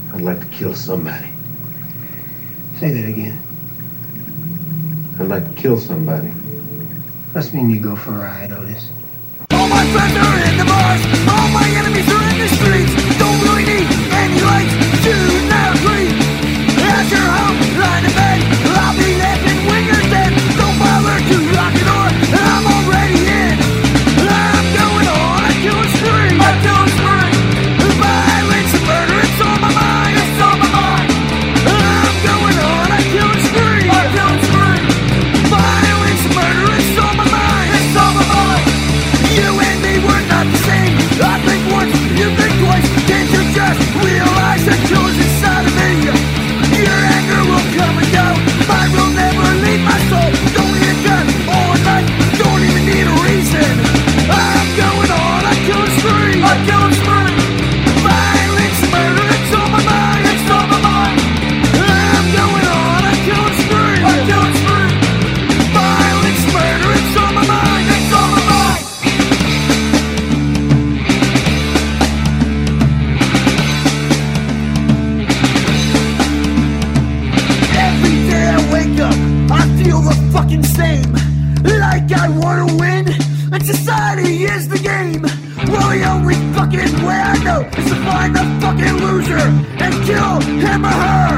I'd like to kill somebody. Say that again. I'd like to kill somebody. Must mean you go for a ride, Otis. All my friends are in the bars, all my enemies are in the streets. Don't really need any lights to now breathe. As your home, lying in bed, I'll be laughing when you're dead. Don't bother to lock the door, I'm already in. I'm going on a killing spree. A killing spree. Violence and murder, it's on my mind. It's on my mind. I'm going on a killing spree. A killing spree. Violence and murder, it's on my mind. It's on my mind. You and me were not the same. I think once, you think twice. Can't you just realize that killer's inside of me? Your anger will come and go. Mine will never leave my soul. Don't need a gun or a knife. Don't even need a reason. I'm going on a killing spree. A killing spree. Violence and murder, it's on my mind. It's on my mind. I'm going on a killing spree. A killing spree. Violence and murder, it's on my mind. It's on my mind. Every day I wake up, I feel the fucking same. Like I wanna win, and society is the game. Well, the only fucking way I know is to find the fucking loser and kill him or her.